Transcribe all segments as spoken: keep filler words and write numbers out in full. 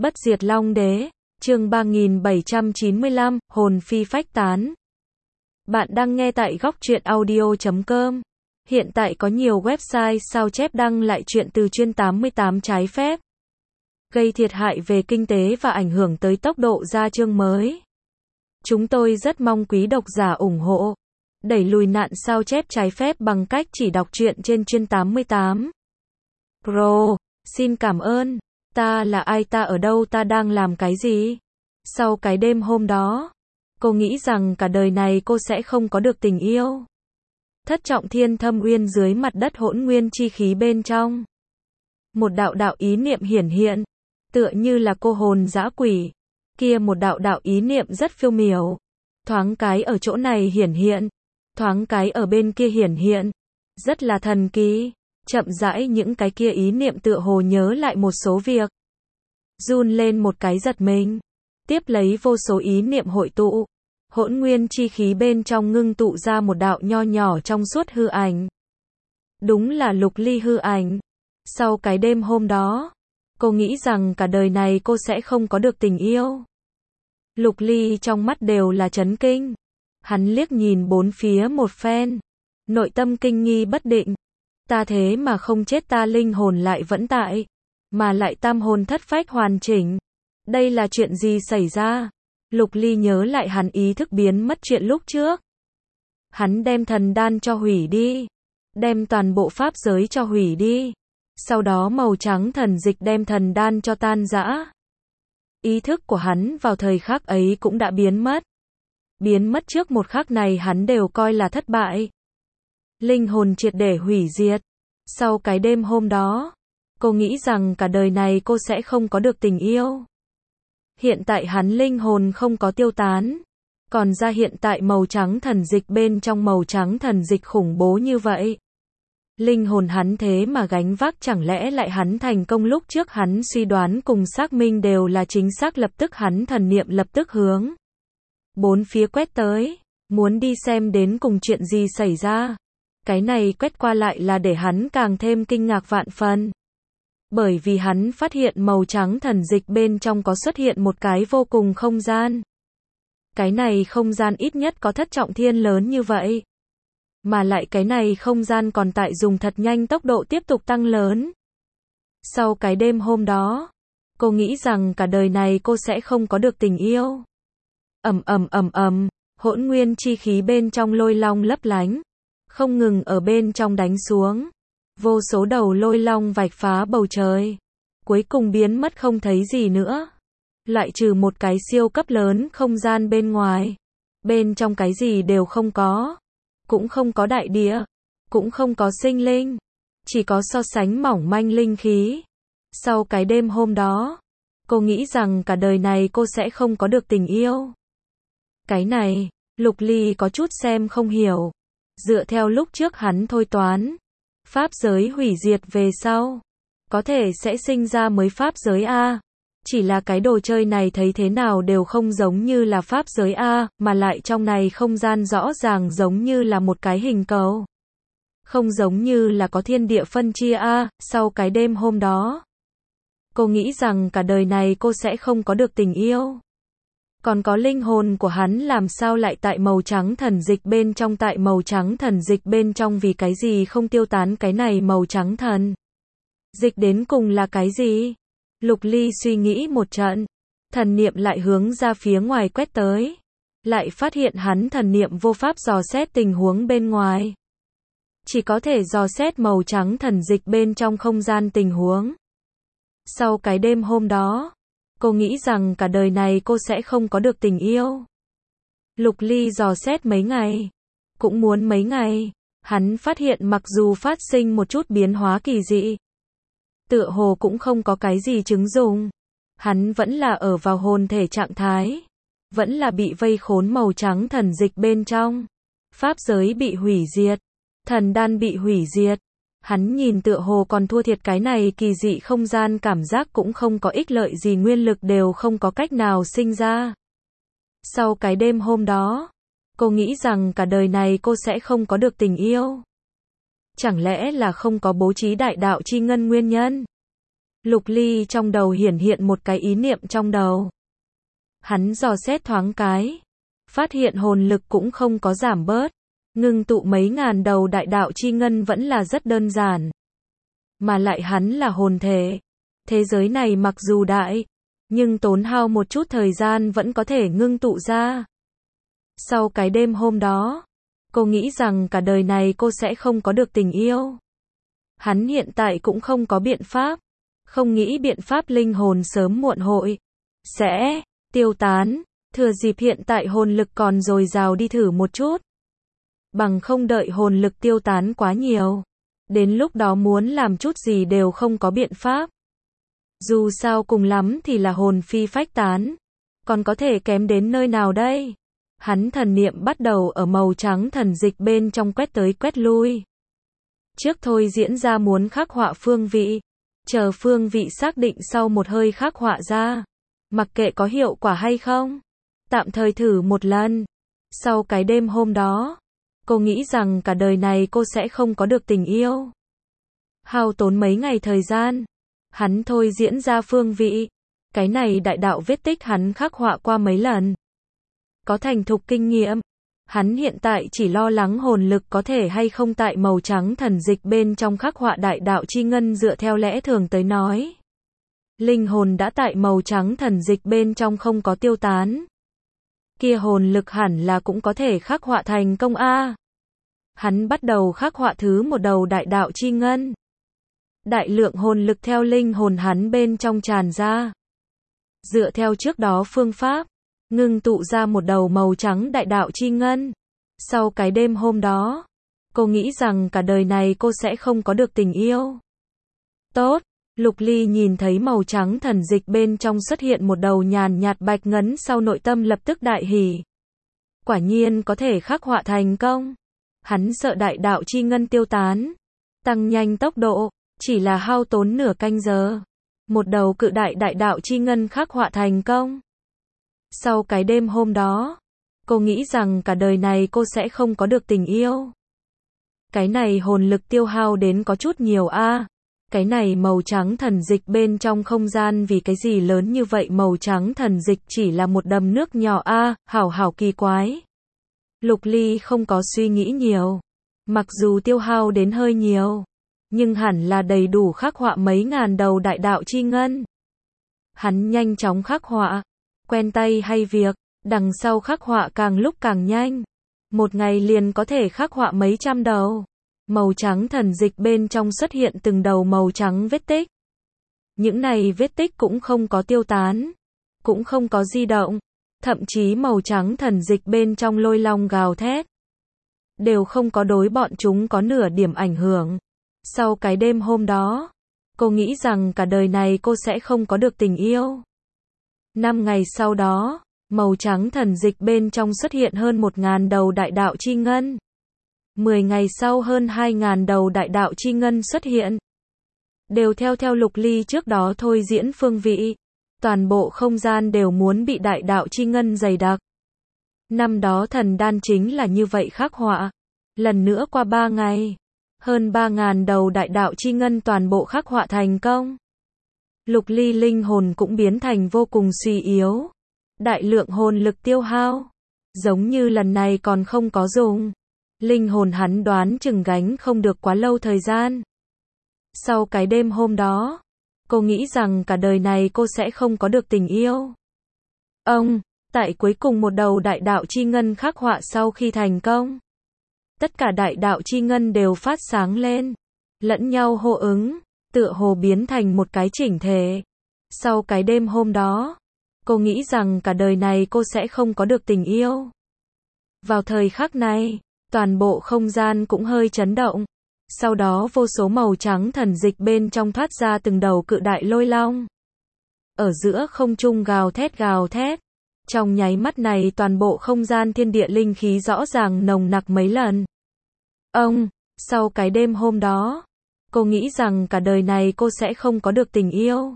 Bất diệt Long Đế, chương ba nghìn bảy trăm chín mươi lăm, hồn phi phách tán. Bạn đang nghe tại góc truyện audio chấm com. Hiện tại có nhiều website sao chép đăng lại truyện từ chuyên tám mươi tám trái phép, gây thiệt hại về kinh tế và ảnh hưởng tới tốc độ ra chương mới. Chúng tôi rất mong quý độc giả ủng hộ, đẩy lùi nạn sao chép trái phép bằng cách chỉ đọc truyện trên chuyên tám mươi tám. Pro, xin cảm ơn. Ta là ai, ta ở đâu, ta đang làm cái gì? Sau cái đêm hôm đó, cô nghĩ rằng cả đời này cô sẽ không có được tình yêu. Thất trọng thiên thâm uyên dưới mặt đất hỗn nguyên chi khí bên trong. Một đạo đạo ý niệm hiển hiện, tựa như là cô hồn dã quỷ. Kia một đạo đạo ý niệm rất phiêu miểu. Thoáng cái ở chỗ này hiển hiện, thoáng cái ở bên kia hiển hiện. Rất là thần kỳ. Chậm rãi những cái kia ý niệm tựa hồ nhớ lại một số việc. Run lên một cái giật mình. Tiếp lấy vô số ý niệm hội tụ. Hỗn nguyên chi khí bên trong ngưng tụ ra một đạo nho nhỏ trong suốt hư ảnh. Đúng là Lục Ly hư ảnh. Sau cái đêm hôm đó, cô nghĩ rằng cả đời này cô sẽ không có được tình yêu. Lục Ly trong mắt đều là chấn kinh. Hắn liếc nhìn bốn phía một phen. Nội tâm kinh nghi bất định. Ta thế mà không chết, ta linh hồn lại vẫn tại. Mà lại tam hồn thất phách hoàn chỉnh. Đây là chuyện gì xảy ra? Lục Ly nhớ lại hắn ý thức biến mất chuyện lúc trước. Hắn đem thần đan cho hủy đi. Đem toàn bộ pháp giới cho hủy đi. Sau đó màu trắng thần dịch đem thần đan cho tan rã. Ý thức của hắn vào thời khắc ấy cũng đã biến mất. Biến mất trước một khắc này hắn đều coi là thất bại. Linh hồn triệt để hủy diệt. Sau cái đêm hôm đó, cô nghĩ rằng cả đời này cô sẽ không có được tình yêu. Hiện tại hắn linh hồn không có tiêu tán. Còn ra hiện tại màu trắng thần dịch bên trong màu trắng thần dịch khủng bố như vậy. Linh hồn hắn thế mà gánh vác, chẳng lẽ lại hắn thành công lúc trước hắn suy đoán cùng xác minh đều là chính xác. Lập tức hắn thần niệm lập tức hướng bốn phía quét tới, muốn đi xem đến cùng chuyện gì xảy ra. Cái này quét qua lại là để hắn càng thêm kinh ngạc vạn phần. Bởi vì hắn phát hiện màu trắng thần dịch bên trong có xuất hiện một cái vô cùng không gian. Cái này không gian ít nhất có thất trọng thiên lớn như vậy. Mà lại cái này không gian còn tại dùng thật nhanh tốc độ tiếp tục tăng lớn. Sau cái đêm hôm đó, cô nghĩ rằng cả đời này cô sẽ không có được tình yêu. Ầm ầm ầm ầm, hỗn nguyên chi khí bên trong lôi long lấp lánh, không ngừng ở bên trong đánh xuống. Vô số đầu lôi long vạch phá bầu trời, cuối cùng biến mất không thấy gì nữa. Loại trừ một cái siêu cấp lớn không gian bên ngoài. Bên trong cái gì đều không có. Cũng không có đại địa, cũng không có sinh linh, chỉ có so sánh mỏng manh linh khí. Sau cái đêm hôm đó, cô nghĩ rằng cả đời này cô sẽ không có được tình yêu. Cái này, Lục Ly có chút xem không hiểu. Dựa theo lúc trước hắn thôi toán, pháp giới hủy diệt về sau, có thể sẽ sinh ra mới pháp giới A. Chỉ là cái đồ chơi này thấy thế nào đều không giống như là pháp giới A, mà lại trong này không gian rõ ràng giống như là một cái hình cầu. Không giống như là có thiên địa phân chia A. Sau cái đêm hôm đó, cô nghĩ rằng cả đời này cô sẽ không có được tình yêu. Còn có linh hồn của hắn làm sao lại tại màu trắng thần dịch bên trong, tại màu trắng thần dịch bên trong vì cái gì không tiêu tán cái này màu trắng thần dịch đến cùng là cái gì? Lục Ly suy nghĩ một trận, thần niệm lại hướng ra phía ngoài quét tới. Lại phát hiện hắn thần niệm vô pháp dò xét tình huống bên ngoài. Chỉ có thể dò xét màu trắng thần dịch bên trong không gian tình huống. Sau cái đêm hôm đó, cô nghĩ rằng cả đời này cô sẽ không có được tình yêu. Lục Ly dò xét mấy ngày, cũng muốn mấy ngày, hắn phát hiện mặc dù phát sinh một chút biến hóa kỳ dị, tựa hồ cũng không có cái gì chứng dụng. Hắn vẫn là ở vào hồn thể trạng thái, vẫn là bị vây khốn màu trắng thần dịch bên trong. Pháp giới bị hủy diệt, thần đan bị hủy diệt. Hắn nhìn tựa hồ còn thua thiệt cái này kỳ dị không gian, cảm giác cũng không có ích lợi gì, nguyên lực đều không có cách nào sinh ra. Sau cái đêm hôm đó, cô nghĩ rằng cả đời này cô sẽ không có được tình yêu. Chẳng lẽ là không có bố trí đại đạo chi ngân nguyên nhân? Lục Ly trong đầu hiển hiện một cái ý niệm trong đầu. Hắn dò xét thoáng cái, phát hiện hồn lực cũng không có giảm bớt, ngưng tụ mấy ngàn đầu đại đạo chi ngân vẫn là rất đơn giản. Mà lại hắn là hồn thể. Thế giới này mặc dù đại, nhưng tốn hao một chút thời gian vẫn có thể ngưng tụ ra. Sau cái đêm hôm đó, cô nghĩ rằng cả đời này cô sẽ không có được tình yêu. Hắn hiện tại cũng không có biện pháp, không nghĩ biện pháp linh hồn sớm muộn hội sẽ tiêu tán, thừa dịp hiện tại hồn lực còn dồi dào đi thử một chút. Bằng không đợi hồn lực tiêu tán quá nhiều, đến lúc đó muốn làm chút gì đều không có biện pháp. Dù sao cùng lắm thì là hồn phi phách tán, còn có thể kém đến nơi nào đây? Hắn thần niệm bắt đầu ở màu trắng thần dịch bên trong quét tới quét lui. Trước thôi diễn ra muốn khắc họa phương vị, chờ phương vị xác định sau một hơi khắc họa ra. Mặc kệ có hiệu quả hay không, tạm thời thử một lần. Sau cái đêm hôm đó, cô nghĩ rằng cả đời này cô sẽ không có được tình yêu. Hao tốn mấy ngày thời gian, hắn thôi diễn ra phương vị. Cái này đại đạo vết tích hắn khắc họa qua mấy lần. Có thành thục kinh nghiệm. Hắn hiện tại chỉ lo lắng hồn lực có thể hay không tại màu trắng thần dịch bên trong khắc họa đại đạo chi ngân dựa theo lẽ thường tới nói. Linh hồn đã tại màu trắng thần dịch bên trong không có tiêu tán. Kia hồn lực hẳn là cũng có thể khắc họa thành công a. Hắn bắt đầu khắc họa thứ một đầu đại đạo chi ngân. Đại lượng hồn lực theo linh hồn hắn bên trong tràn ra. Dựa theo trước đó phương pháp, ngưng tụ ra một đầu màu trắng đại đạo chi ngân. Sau cái đêm hôm đó, cô nghĩ rằng cả đời này cô sẽ không có được tình yêu. Tốt, Lục Ly nhìn thấy màu trắng thần dịch bên trong xuất hiện một đầu nhàn nhạt bạch ngấn sau nội tâm lập tức đại hỉ. Quả nhiên có thể khắc họa thành công. Hắn sợ đại đạo chi ngân tiêu tán, tăng nhanh tốc độ, chỉ là hao tốn nửa canh giờ. Một đầu cự đại đại đạo chi ngân khắc họa thành công. Sau cái đêm hôm đó, cô nghĩ rằng cả đời này cô sẽ không có được tình yêu. Cái này hồn lực tiêu hao đến có chút nhiều a. À. Cái này màu trắng thần dịch bên trong không gian vì cái gì lớn như vậy, màu trắng thần dịch chỉ là một đầm nước nhỏ a, à, hảo hảo kỳ quái. Lục Ly không có suy nghĩ nhiều. Mặc dù tiêu hao đến hơi nhiều, nhưng hẳn là đầy đủ khắc họa mấy ngàn đầu đại đạo chi ngân. Hắn nhanh chóng khắc họa. Quen tay hay việc, đằng sau khắc họa càng lúc càng nhanh. Một ngày liền có thể khắc họa mấy trăm đầu. Màu trắng thần dịch bên trong xuất hiện từng đầu màu trắng vết tích. Những này vết tích cũng không có tiêu tán, cũng không có di động. Thậm chí màu trắng thần dịch bên trong lôi long gào thét, đều không có đối bọn chúng có nửa điểm ảnh hưởng. Sau cái đêm hôm đó, cô nghĩ rằng cả đời này cô sẽ không có được tình yêu. Năm ngày sau đó, màu trắng thần dịch bên trong xuất hiện hơn một ngàn đầu đại đạo chi ngân. Mười ngày sau hơn hai ngàn đầu đại đạo chi ngân xuất hiện. Đều theo theo Lục Ly trước đó thôi diễn phương vị. Toàn bộ không gian đều muốn bị đại đạo chi ngân dày đặc. Năm đó thần đan chính là như vậy khắc họa. Lần nữa qua ba ngày, hơn ba ngàn đầu đại đạo chi ngân toàn bộ khắc họa thành công. Lục Ly linh hồn cũng biến thành vô cùng suy yếu. Đại lượng hồn lực tiêu hao. Giống như lần này còn không có dùng. Linh hồn hắn đoán chừng gánh không được quá lâu thời gian. Sau cái đêm hôm đó, cô nghĩ rằng cả đời này cô sẽ không có được tình yêu. Ông, tại cuối cùng một đầu đại đạo chi ngân khắc họa sau khi thành công. Tất cả đại đạo chi ngân đều phát sáng lên. Lẫn nhau hô ứng. Tựa hồ biến thành một cái chỉnh thể. Sau cái đêm hôm đó, cô nghĩ rằng cả đời này cô sẽ không có được tình yêu. Vào thời khắc này, toàn bộ không gian cũng hơi chấn động. Sau đó vô số màu trắng thần dịch bên trong thoát ra từng đầu cự đại lôi long. Ở giữa không trung gào thét gào thét. Trong nháy mắt này toàn bộ không gian thiên địa linh khí rõ ràng nồng nặc mấy lần. Ông, sau cái đêm hôm đó, cô nghĩ rằng cả đời này cô sẽ không có được tình yêu.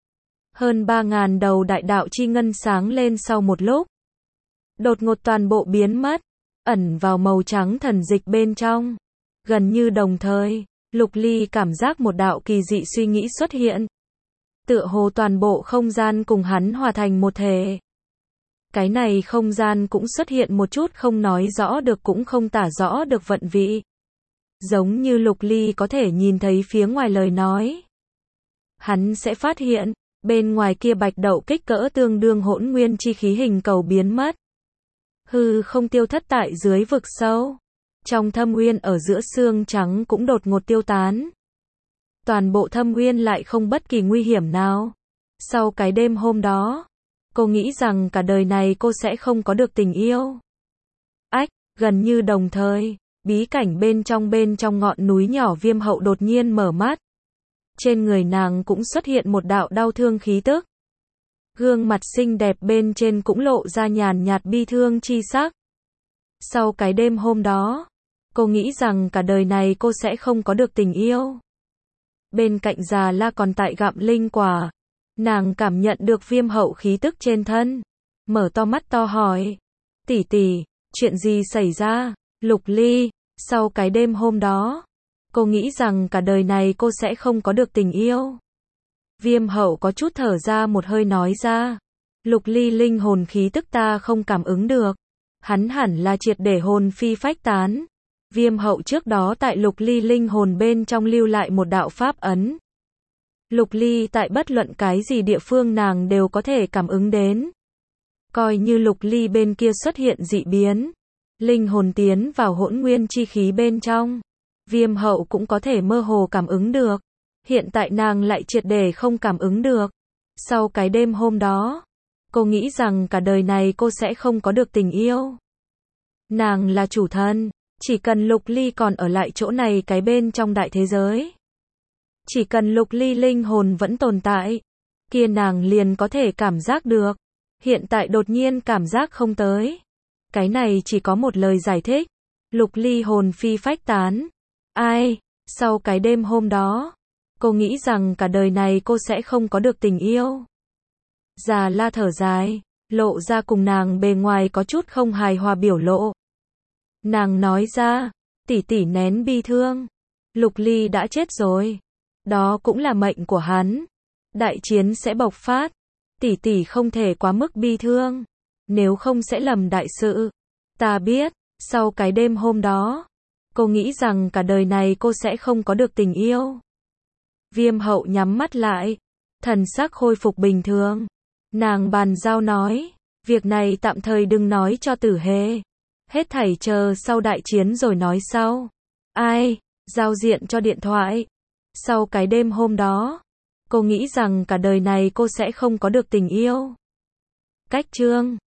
Hơn ba ngàn đầu đại đạo chi ngân sáng lên sau một lúc. Đột ngột toàn bộ biến mất, ẩn vào màu trắng thần dịch bên trong. Gần như đồng thời, Lục Ly cảm giác một đạo kỳ dị suy nghĩ xuất hiện. Tựa hồ toàn bộ không gian cùng hắn hòa thành một thể. Cái này không gian cũng xuất hiện một chút không nói rõ được cũng không tả rõ được vận vị. Giống như Lục Ly có thể nhìn thấy phía ngoài lời nói. Hắn sẽ phát hiện, bên ngoài kia bạch đậu kích cỡ tương đương hỗn nguyên chi khí hình cầu biến mất. Hư không tiêu thất tại dưới vực sâu. Trong thâm uyên ở giữa xương trắng cũng đột ngột tiêu tán. Toàn bộ thâm uyên lại không bất kỳ nguy hiểm nào. Sau cái đêm hôm đó, cô nghĩ rằng cả đời này cô sẽ không có được tình yêu. Ách, gần như đồng thời, bí cảnh bên trong bên trong ngọn núi nhỏ Viêm Hậu đột nhiên mở mắt. Trên người nàng cũng xuất hiện một đạo đau thương khí tức. Gương mặt xinh đẹp bên trên cũng lộ ra nhàn nhạt bi thương chi sắc. Sau cái đêm hôm đó, cô nghĩ rằng cả đời này cô sẽ không có được tình yêu. Bên cạnh Già La còn tại gặm linh quả. Nàng cảm nhận được Viêm Hậu khí tức trên thân. Mở to mắt to hỏi. Tỷ tỷ, chuyện gì xảy ra? Lục Ly, sau cái đêm hôm đó, cô nghĩ rằng cả đời này cô sẽ không có được tình yêu. Viêm Hậu có chút thở ra một hơi nói ra. Lục Ly linh hồn khí tức ta không cảm ứng được. Hắn hẳn là triệt để hồn phi phách tán. Viêm Hậu trước đó tại Lục Ly linh hồn bên trong lưu lại một đạo pháp ấn. Lục Ly tại bất luận cái gì địa phương nàng đều có thể cảm ứng đến. Coi như Lục Ly bên kia xuất hiện dị biến, linh hồn tiến vào hỗn nguyên chi khí bên trong, Viêm Hậu cũng có thể mơ hồ cảm ứng được. Hiện tại nàng lại triệt để không cảm ứng được. Sau cái đêm hôm đó, cô nghĩ rằng cả đời này cô sẽ không có được tình yêu. Nàng là chủ thân, chỉ cần Lục Ly còn ở lại chỗ này cái bên trong đại thế giới. Chỉ cần Lục Ly linh hồn vẫn tồn tại, kia nàng liền có thể cảm giác được. Hiện tại đột nhiên cảm giác không tới. Cái này chỉ có một lời giải thích. Lục Ly hồn phi phách tán. Ai? Sau cái đêm hôm đó, cô nghĩ rằng cả đời này cô sẽ không có được tình yêu. Già La thở dài, lộ ra cùng nàng bề ngoài có chút không hài hòa biểu lộ. Nàng nói ra, tỷ tỷ nén bi thương. Lục Ly đã chết rồi. Đó cũng là mệnh của hắn. Đại chiến sẽ bộc phát. Tỷ tỷ không thể quá mức bi thương. Nếu không sẽ lầm đại sự. Ta biết, sau cái đêm hôm đó, cô nghĩ rằng cả đời này cô sẽ không có được tình yêu. Viêm Hậu nhắm mắt lại. Thần sắc khôi phục bình thường. Nàng bàn giao nói. Việc này tạm thời đừng nói cho Tử Hề. Hết thảy chờ sau đại chiến rồi nói sau. Ai? Giao diện cho điện thoại. Sau cái đêm hôm đó, cô nghĩ rằng cả đời này cô sẽ không có được tình yêu. Cách chương